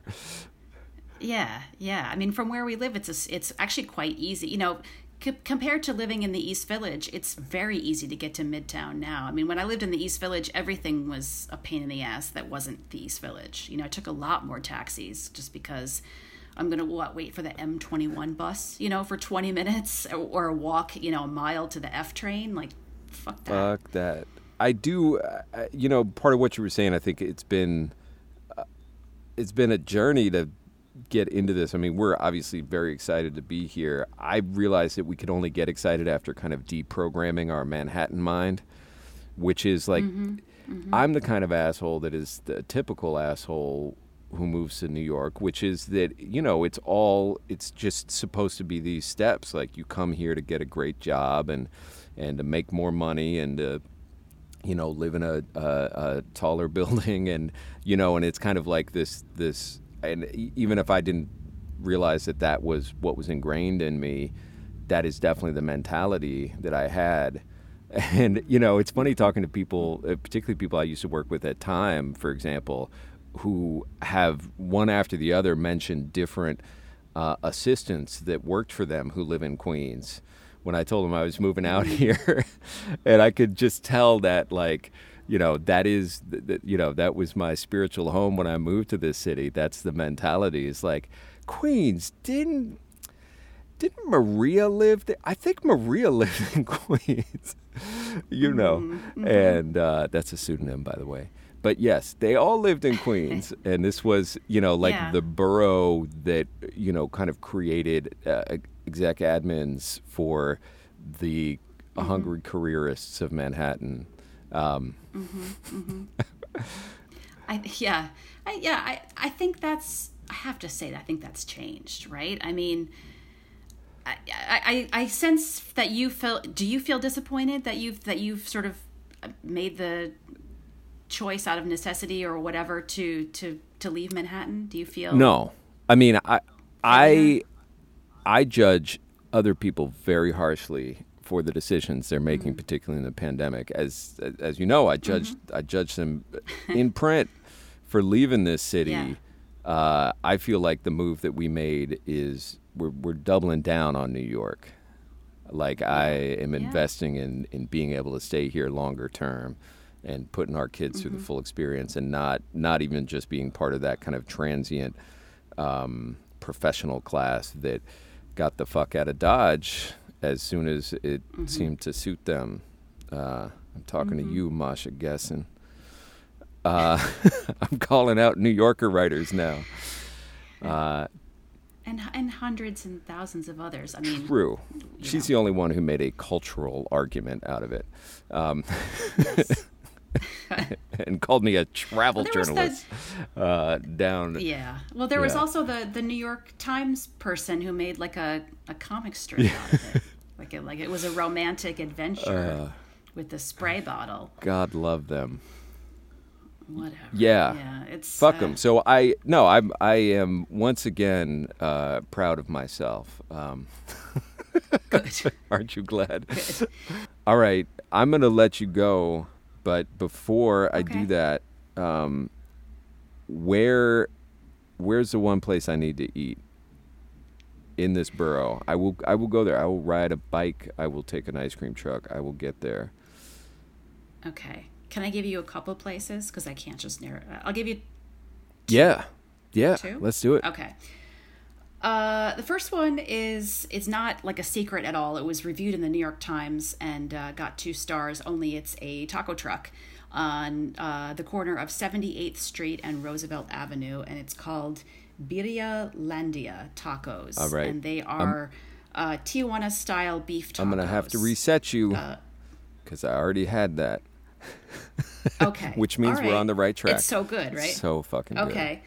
Yeah, yeah. I mean, from where we live, it's a, it's actually quite easy. You know, c- compared to living in the East Village, it's very easy to get to Midtown now. I mean, when I lived in the East Village, everything was a pain in the ass that wasn't the East Village. You know, I took a lot more taxis just because I'm going to what, wait for the M twenty-one bus, you know, for twenty minutes or, or walk, you know, a mile to the F train. Like, fuck that. Fuck that. I do, uh, you know, part of what you were saying, I think it's been, uh, it's been a journey to get into this. I mean, we're obviously very excited to be here. I realized that we could only get excited after kind of deprogramming our Manhattan mind, which is like, mm-hmm. Mm-hmm. I'm the kind of asshole that is the typical asshole who moves to New York, which is that, you know, it's all, it's just supposed to be these steps. Like you come here to get a great job and, and to make more money and to, you know, live in a, a, a taller building and, you know, and it's kind of like this, this, and even if I didn't realize that that was what was ingrained in me, that is definitely the mentality that I had. And, you know, it's funny talking to people, particularly people I used to work with at Time, for example, who have one after the other mentioned different uh, assistants that worked for them who live in Queens. When I told them I was moving out here, and I could just tell that, like, you know, that is, that, you know, that was my spiritual home when I moved to this city. That's the mentality. It's like, Queens, didn't, didn't Maria live there? I think Maria lived in Queens, you know, mm-hmm. and uh, that's a pseudonym, by the way. But yes, they all lived in Queens, and this was, you know, like yeah. the borough that, you know, kind of created uh, exec admins for the mm-hmm. hungry careerists of Manhattan. Um, mm-hmm, mm-hmm. I, yeah, I, yeah, I, I think that's, I have to say that I think that's changed, right? I mean, I, I, I sense that you feel, do you feel disappointed that you've, that you've sort of made the choice out of necessity or whatever to, to, to leave Manhattan? Do you feel? No, I mean, I, I, I judge other people very harshly for the decisions they're making, mm-hmm. particularly in the pandemic. As as you know, I judged mm-hmm. I judged them in print for leaving this city. Yeah. Uh, I feel like the move that we made is we're we're doubling down on New York. Like I am yeah. investing in, in being able to stay here longer term, and putting our kids mm-hmm. through the full experience, and not not even just being part of that kind of transient um, professional class that got the fuck out of Dodge as soon as it mm-hmm. seemed to suit them. Uh, I'm talking mm-hmm. to you, Masha Gessen. Uh, I'm calling out New Yorker writers now. Uh, and and hundreds and thousands of others. I mean, true. She's know. the only one who made a cultural argument out of it, um, yes. and called me a travel well, journalist. The, uh, down. Yeah. Well, there yeah. was also the, the New York Times person who made like a, a comic strip yeah. out of it, like it like it was a romantic adventure uh, with the spray bottle. God love them. Whatever. Yeah. Yeah. It's fuck uh, them. So I no, I'm I am once again uh, proud of myself. Um, Good. Aren't you glad? Good. All right, I'm gonna let you go, but before I okay. do that, um, where where's the one place I need to eat in this borough? I will I will go there. I will ride a bike. I will take an ice cream truck. I will get there. Okay. Can I give you a couple places? Because I can't just narrow. I'll give you. Two. Yeah, yeah. Two? Let's do it. Okay. Uh, the first one is it's not like a secret at all. It was reviewed in the New York Times and uh, got two stars. Only it's a taco truck on uh, the corner of seventy-eighth Street and Roosevelt Avenue, and it's called Birria Landia Tacos. All right. And they are uh, Tijuana style beef tacos. I'm gonna have to reset you because uh, I already had that. Okay. Which means right. we're on the right track. It's so good, right? So fucking good. Okay.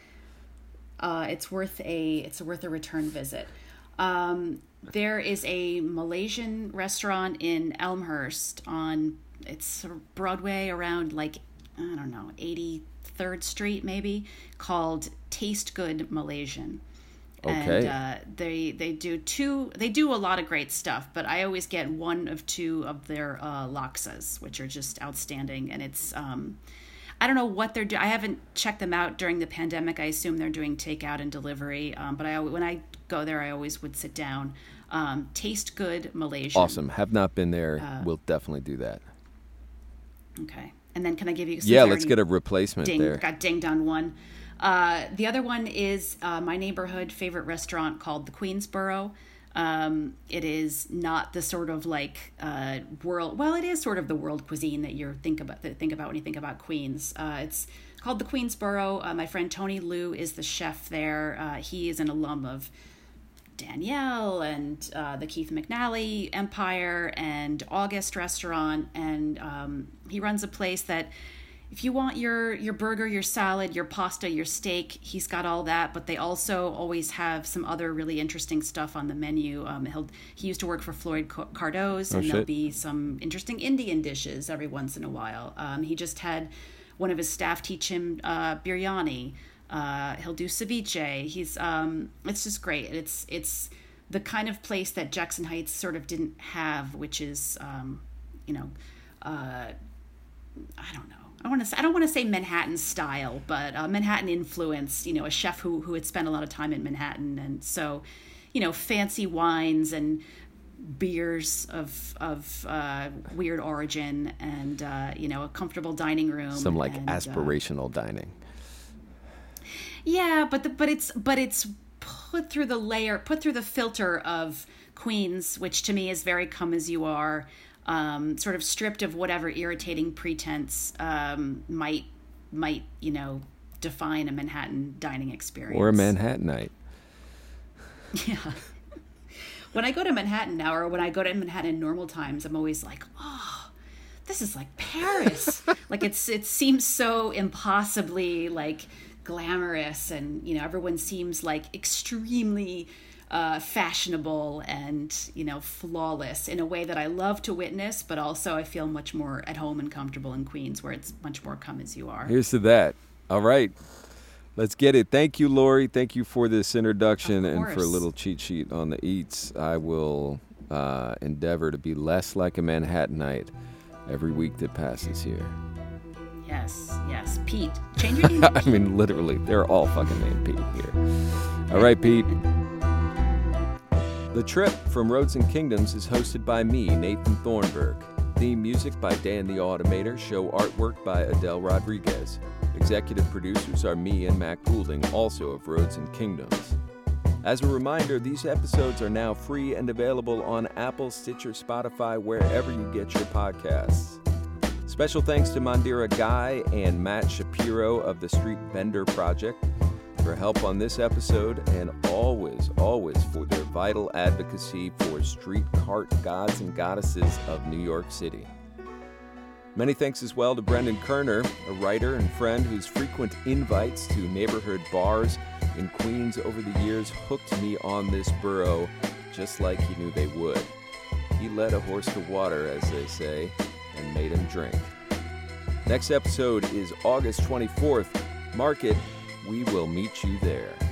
Uh, it's worth a it's worth a return visit. Um, there is a Malaysian restaurant in Elmhurst on it's Broadway around like I don't know eighty-third Street maybe, called Taste Good Malaysian. Okay. And uh, they they do two they do a lot of great stuff, but I always get one of two of their uh, laksas, which are just outstanding. And it's um, I don't know what they're doing. I haven't checked them out during the pandemic. I assume they're doing takeout and delivery. Um, but I when I go there, I always would sit down. Um, Taste Good Malaysian. Awesome. Have not been there. Uh, we'll definitely do that. Okay. And then can I give you? Yeah, let's get a replacement ding, there. Got dinged on one. Uh, the other one is uh, my neighborhood favorite restaurant called the Queensboro. Um, it is not the sort of like uh, world. Well, it is sort of the world cuisine that you think about. That think about when you think about Queens. Uh, it's called the Queensboro. Uh, my friend Tony Liu is the chef there. Uh, he is an alum of Danielle and uh, the Keith McNally Empire and August Restaurant, and um, he runs a place that. If you want your, your burger, your salad, your pasta, your steak, he's got all that. But they also always have some other really interesting stuff on the menu. Um, he'll, he used to work for Floyd Cardo's, and oh, there'll be some interesting Indian dishes every once in a while. Um, he just had one of his staff teach him uh, biryani. Uh, he'll do ceviche. He's um, it's just great. It's it's the kind of place that Jackson Heights sort of didn't have, which is um, you know, uh, I don't know. I want to. I don't want to say Manhattan style, but uh, Manhattan influence. You know, a chef who who had spent a lot of time in Manhattan, and so, you know, fancy wines and beers of of uh, weird origin, and uh, you know, a comfortable dining room. Some like and, aspirational uh, dining. Yeah, but the, but it's but it's put through the layer, put through the filter of Queens, which to me is very come as you are. Um, sort of stripped of whatever irritating pretense um, might might you know define a Manhattan dining experience or a Manhattanite. Yeah. When I go to Manhattan now, or when I go to Manhattan in normal times, I'm always like, oh, this is like Paris. Like it's it seems so impossibly like glamorous, and you know everyone seems like extremely. Uh, fashionable and, you know, flawless in a way that I love to witness, but also I feel much more at home and comfortable in Queens, where it's much more come as you are. Here's to that. All right. Let's get it. Thank you, Lori. Thank you for this introduction and for a little cheat sheet on the eats. I will uh, endeavor to be less like a Manhattanite every week that passes here. Yes, yes. Pete. Change your name. I mean, literally, they're all fucking named Pete here. All right, Pete. The Trip from Roads and Kingdoms is hosted by me, Nathan Thornburg. Theme music by Dan the Automator. Show artwork by Adele Rodriguez. Executive producers are me and Matt Goulding, also of Roads and Kingdoms. As a reminder, these episodes are now free and available on Apple, Stitcher, Spotify, wherever you get your podcasts. Special thanks to Mandira Guy and Matt Shapiro of the Street Vendor Project for help on this episode, and always, always for their vital advocacy for street cart gods and goddesses of New York City. Many thanks as well to Brendan Kerner, a writer and friend whose frequent invites to neighborhood bars in Queens over the years hooked me on this borough just like he knew they would. He led a horse to water, as they say, and made him drink. Next episode is August twenty-fourth. Mark it. We will meet you there.